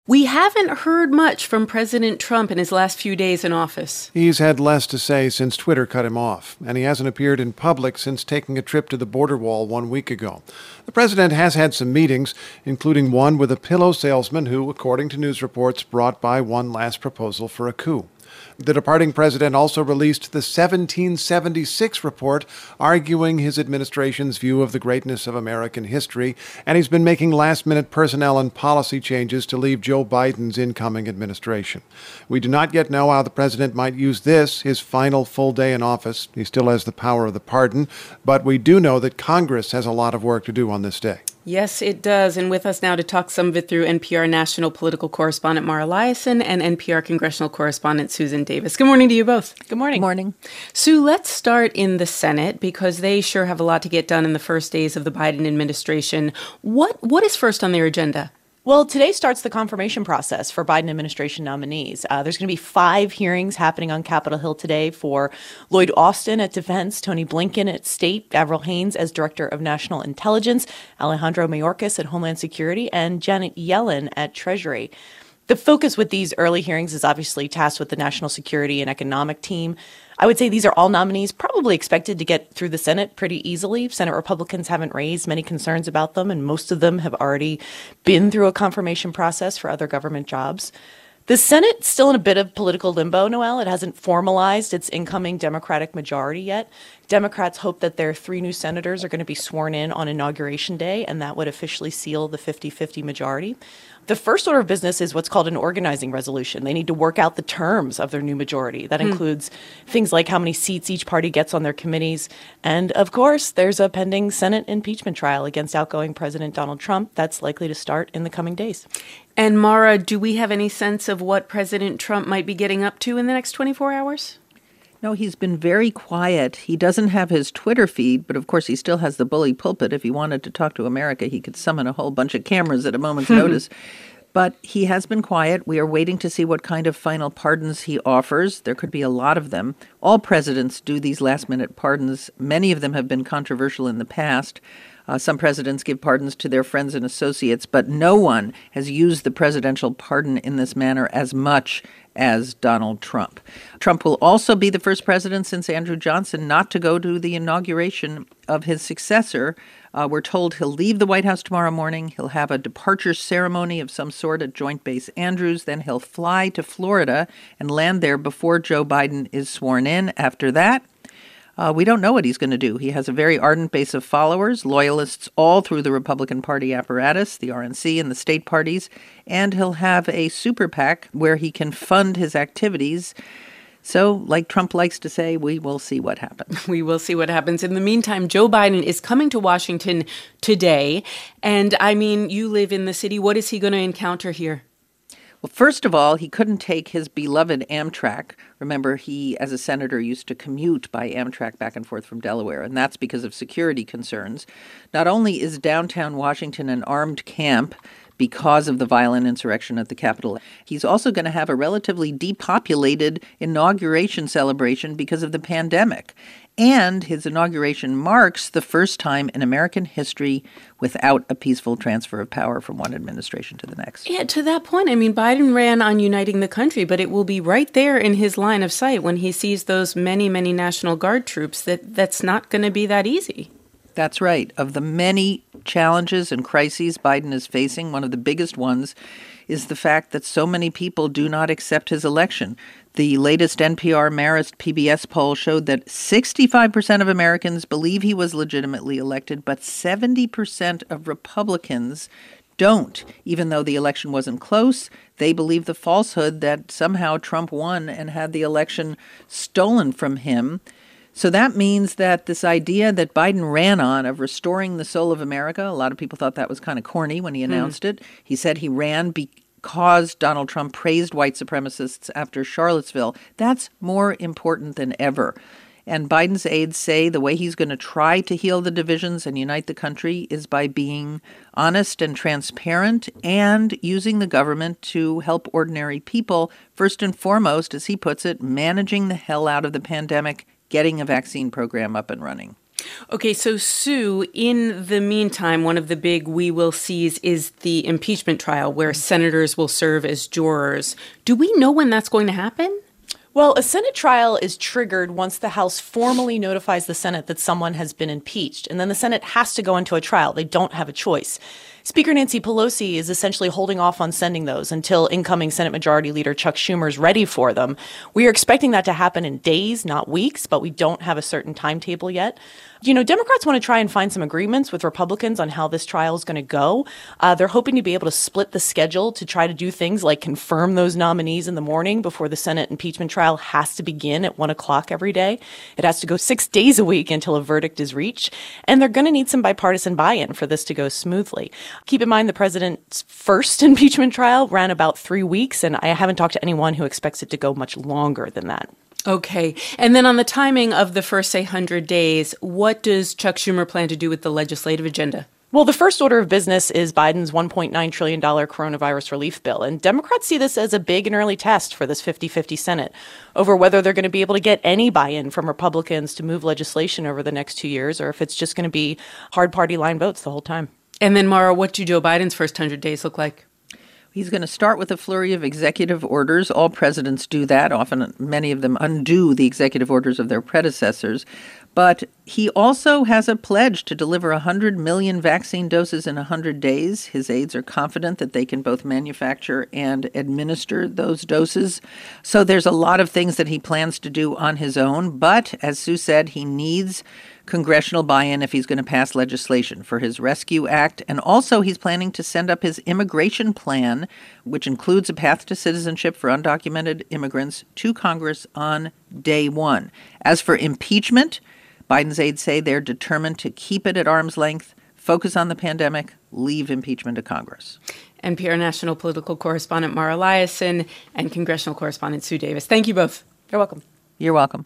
We haven't heard much from President Trump in his last few days in office. He's had less to say since Twitter cut him off, and he hasn't appeared in public since taking a trip to the border wall 1 week ago. The president has had some meetings, including one with a pillow salesman who, according to news reports, brought by one last proposal for a coup. The departing president also released the 1776 report, arguing his administration's view of the greatness of American history, and he's been making last-minute personnel and policy changes to leave Joe Biden's incoming administration. We do not yet know how the president might use this, his final full day in office. He still has the power of the pardon, but we do know that Congress has a lot of work to do on this day. Yes, it does. And with us now to talk some of it through, NPR national political correspondent Mara Liasson and NPR congressional correspondent Susan Davis. Good morning to you both. Good morning. Good morning. Sue, let's start in the Senate because they sure have a lot to get done in the first days of the Biden administration. What is first on their agenda? Well, today starts the confirmation process for Biden administration nominees. There's going to be 5 hearings happening on Capitol Hill today for Lloyd Austin at Defense, Tony Blinken at State, Avril Haines as Director of National Intelligence, Alejandro Mayorkas at Homeland Security, and Janet Yellen at Treasury. The focus with these early hearings is obviously tasked with the national security and economic team. I would say these are all nominees probably expected to get through the Senate pretty easily. Senate Republicans haven't raised many concerns about them, and most of them have already been through a confirmation process for other government jobs. The Senate's still in a bit of political limbo, Noelle. It hasn't formalized its incoming Democratic majority yet. Democrats hope that their 3 new senators are going to be sworn in on Inauguration Day, and that would officially seal the 50-50 majority. The first order of business is what's called an organizing resolution. They need to work out the terms of their new majority. That includes things like how many seats each party gets on their committees. And, of course, there's a pending Senate impeachment trial against outgoing President Donald Trump that's likely to start in the coming days. And, Mara, do we have any sense of what President Trump might be getting up to in the next 24 hours? No, he's been very quiet. He doesn't have his Twitter feed, but of course he still has the bully pulpit. If he wanted to talk to America, he could summon a whole bunch of cameras at a moment's notice. But he has been quiet. We are waiting to see what kind of final pardons he offers. There could be a lot of them. All presidents do these last-minute pardons. Many of them have been controversial in the past. Some presidents give pardons to their friends and associates, but no one has used the presidential pardon in this manner as much as Donald Trump. Trump will also be the first president since Andrew Johnson not to go to the inauguration of his successor. We're told he'll leave the White House tomorrow morning. He'll have a departure ceremony of some sort at Joint Base Andrews. Then he'll fly to Florida and land there before Joe Biden is sworn in. After that, we don't know what he's going to do. He has a very ardent base of followers, loyalists all through the Republican Party apparatus, the RNC and the state parties, and he'll have a super PAC where he can fund his activities. So, like Trump likes to say, we will see what happens. We will see what happens. In the meantime, Joe Biden is coming to Washington today. And, I mean, you live in the city. What is he going to encounter here? Well, first of all, he couldn't take his beloved Amtrak. Remember, he, as a senator, used to commute by Amtrak back and forth from Delaware, and that's because of security concerns. Not only is downtown Washington an armed camp because of the violent insurrection at the Capitol, he's also going to have a relatively depopulated inauguration celebration because of the pandemic. And his inauguration marks the first time in American history without a peaceful transfer of power from one administration to the next. Yeah, to that point, I mean, Biden ran on uniting the country, but it will be right there in his line of sight when he sees those many, many National Guard troops that's not going to be that easy. That's right. Of the many challenges and crises Biden is facing, one of the biggest ones is the fact that so many people do not accept his election. The latest NPR Marist PBS poll showed that 65% of Americans believe he was legitimately elected, but 70% of Republicans don't. Even though the election wasn't close, they believe the falsehood that somehow Trump won and had the election stolen from him. So that means that this idea that Biden ran on of restoring the soul of America, a lot of people thought that was kind of corny when he announced it. He said he ran because Donald Trump praised white supremacists after Charlottesville. That's more important than ever. And Biden's aides say the way he's going to try to heal the divisions and unite the country is by being honest and transparent and using the government to help ordinary people, first and foremost, as he puts it, managing the hell out of the pandemic, getting a vaccine program up and running. Okay, so Sue, in the meantime, one of the big we will sees is the impeachment trial where senators will serve as jurors. Do we know when that's going to happen? Well, a Senate trial is triggered once the House formally notifies the Senate that someone has been impeached, and then the Senate has to go into a trial. They don't have a choice. Speaker Nancy Pelosi is essentially holding off on sending those until incoming Senate Majority Leader Chuck Schumer is ready for them. We are expecting that to happen in days, not weeks, but we don't have a certain timetable yet. You know, Democrats want to try and find some agreements with Republicans on how this trial is going to go. They're hoping to be able to split the schedule to try to do things like confirm those nominees in the morning before the Senate impeachment trial has to begin at 1 o'clock every day. It has to go 6 days a week until a verdict is reached. And they're going to need some bipartisan buy-in for this to go smoothly. Keep in mind the president's first impeachment trial ran about 3 weeks, and I haven't talked to anyone who expects it to go much longer than that. Okay. And then on the timing of the first, say, 100 days, what does Chuck Schumer plan to do with the legislative agenda? Well, the first order of business is Biden's $1.9 trillion coronavirus relief bill. And Democrats see this as a big and early test for this 50-50 Senate over whether they're going to be able to get any buy-in from Republicans to move legislation over the next 2 years, or if it's just going to be hard party line votes the whole time. And then, Mara, what do Joe Biden's first 100 days look like? He's going to start with a flurry of executive orders. All presidents do that. Often, many of them undo the executive orders of their predecessors. But he also has a pledge to deliver 100 million vaccine doses in 100 days. His aides are confident that they can both manufacture and administer those doses. So there's a lot of things that he plans to do on his own. But as Sue said, he needs congressional buy-in if he's going to pass legislation for his Rescue Act. And also he's planning to send up his immigration plan, which includes a path to citizenship for undocumented immigrants, to Congress on day one. As for impeachment, Biden's aides say they're determined to keep it at arm's length, focus on the pandemic, leave impeachment to Congress. NPR national political correspondent Mara Liasson and congressional correspondent Sue Davis. Thank you both. You're welcome. You're welcome.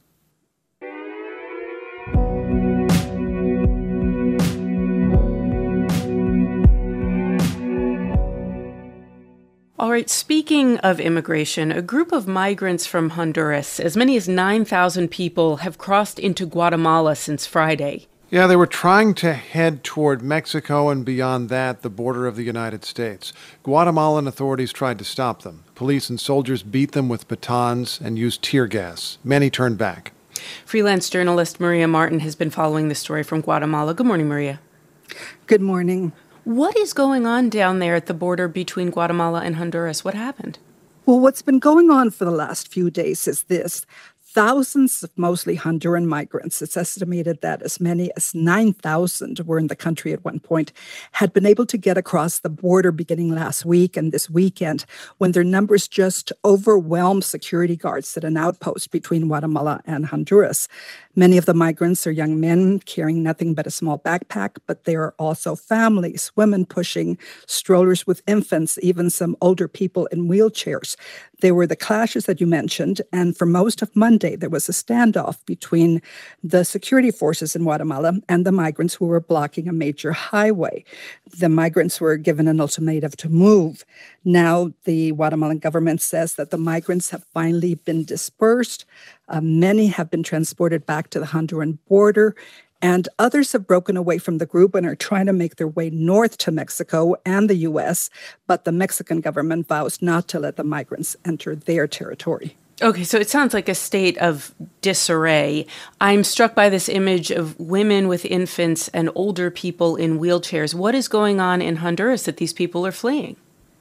All right, speaking of immigration, a group of migrants from Honduras, as many as 9,000 people, have crossed into Guatemala since Friday. Yeah, they were trying to head toward Mexico and beyond that, the border of the United States. Guatemalan authorities tried to stop them. Police and soldiers beat them with batons and used tear gas. Many turned back. Freelance journalist Maria Martin has been following this story from Guatemala. Good morning, Maria. Good morning. What is going on down there at the border between Guatemala and Honduras? What happened? Well, what's been going on for the last few days is this. Thousands of mostly Honduran migrants, it's estimated that as many as 9,000 were in the country at one point, had been able to get across the border beginning last week and this weekend when their numbers just overwhelmed security guards at an outpost between Guatemala and Honduras. Many of the migrants are young men carrying nothing but a small backpack, but there are also families, women pushing strollers with infants, even some older people in wheelchairs. There were the clashes that you mentioned, and for most of Monday, there was a standoff between the security forces in Guatemala and the migrants who were blocking a major highway. The migrants were given an ultimatum to move. Now, the Guatemalan government says that the migrants have finally been dispersed. Many have been transported back to the Honduran border, and others have broken away from the group and are trying to make their way north to Mexico and the U.S., but the Mexican government vows not to let the migrants enter their territory. Okay, so it sounds like a state of disarray. I'm struck by this image of women with infants and older people in wheelchairs. What is going on in Honduras that these people are fleeing?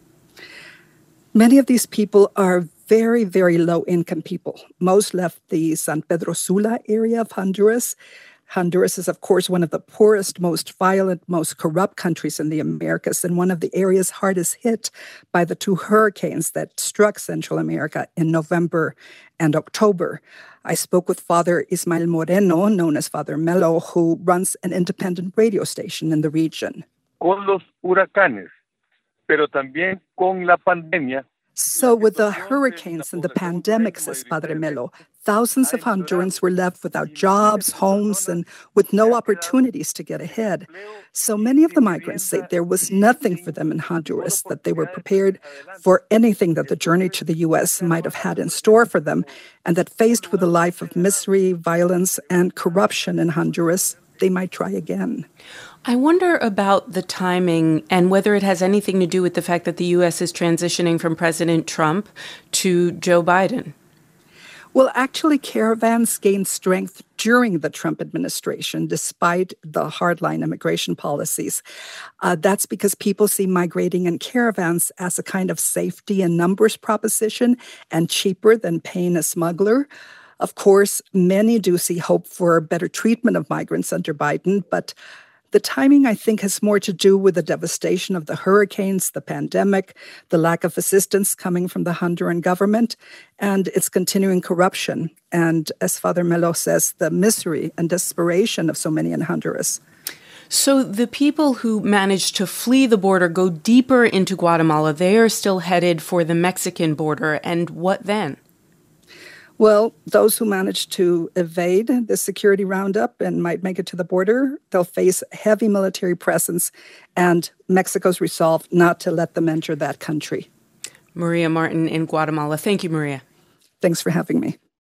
Many of these people are very, very low-income people. Most left the San Pedro Sula area of Honduras. Honduras is, of course, one of the poorest, most violent, most corrupt countries in the Americas, and one of the areas hardest hit by the two hurricanes that struck Central America in November and October. I spoke with Father Ismael Moreno, known as Father Melo, who runs an independent radio station in the region. Con los huracanes, pero también con la pandemia. So with the hurricanes and the pandemic, says Padre Melo, thousands of Hondurans were left without jobs, homes, and with no opportunities to get ahead. So many of the migrants say there was nothing for them in Honduras, that they were prepared for anything that the journey to the U.S. might have had in store for them, and that faced with a life of misery, violence, and corruption in Honduras, they might try again. I wonder about the timing and whether it has anything to do with the fact that the U.S. is transitioning from President Trump to Joe Biden. Well, actually, caravans gained strength during the Trump administration, despite the hardline immigration policies. That's because people see migrating in caravans as a kind of safety and numbers proposition and cheaper than paying a smuggler. Of course, many do see hope for better treatment of migrants under Biden, but the timing, I think, has more to do with the devastation of the hurricanes, the pandemic, the lack of assistance coming from the Honduran government, and its continuing corruption. And as Father Melo says, the misery and desperation of so many in Honduras. So the people who managed to flee the border go deeper into Guatemala. They are still headed for the Mexican border. And what then? Well, those who manage to evade the security roundup and might make it to the border, they'll face heavy military presence and Mexico's resolve not to let them enter that country. Maria Martin in Guatemala. Thank you, Maria. Thanks for having me.